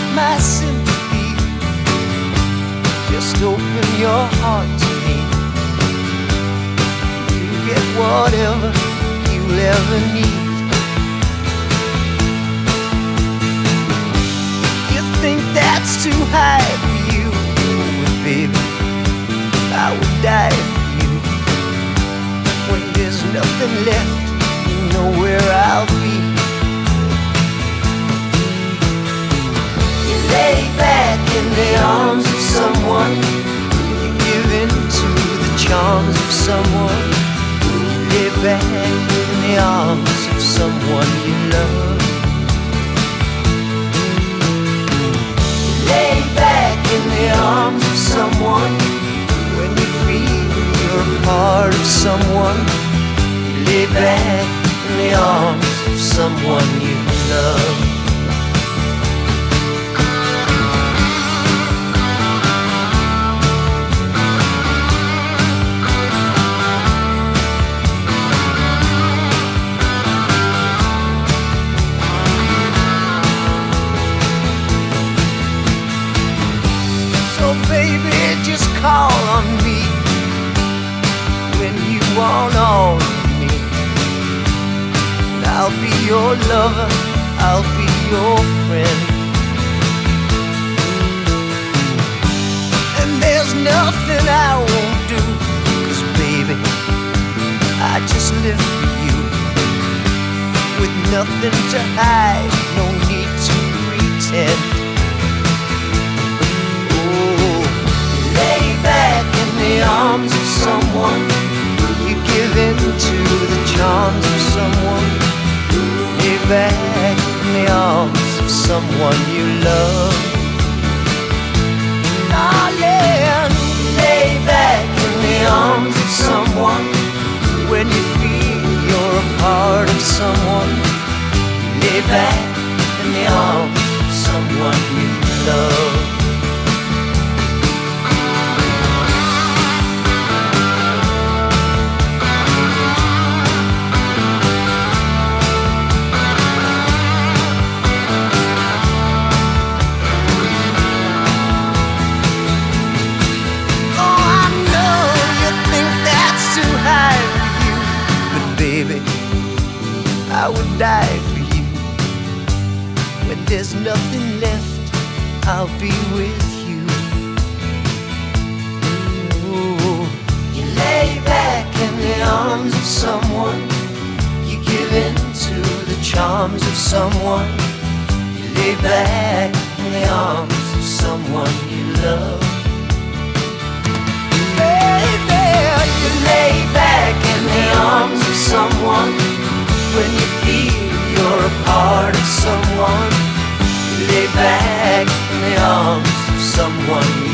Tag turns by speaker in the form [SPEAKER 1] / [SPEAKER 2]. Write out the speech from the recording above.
[SPEAKER 1] my sympathy. Just open your heart to me. You get whatever you'll ever need. You think that's too high for you, but baby, I would die for you. When there's nothing left, you know where I'll be. You lay back in the arms of someone. You give in to the charms of someone. You lay back in the arms of someone you love. You lay back in the arms of someone. When you feel you're a part of someone, you lay back in the arms of someone you love. So baby, just call on me when you want all of me. And I'll be your lover, I'll be your friend. And there's nothing I won't do, 'cause baby, I just live for you. With nothing to hide, no need to pretend. Lay back in the arms of someone. You give in to the charms of someone. Lay back in the arms of someone you love. Darling, lay back in the arms of someone. When you feel you're a part of someone, lay back in the arms of someone you love. Baby, I would die for you. When there's nothing left, I'll be with you. Ooh. You lay back in the arms of someone. You give in to the charms of someone. You lay back in the arms of someone you love. Baby, you lay back in the arms of someone. When you feel you're a part of someone, you lay back in the arms of someone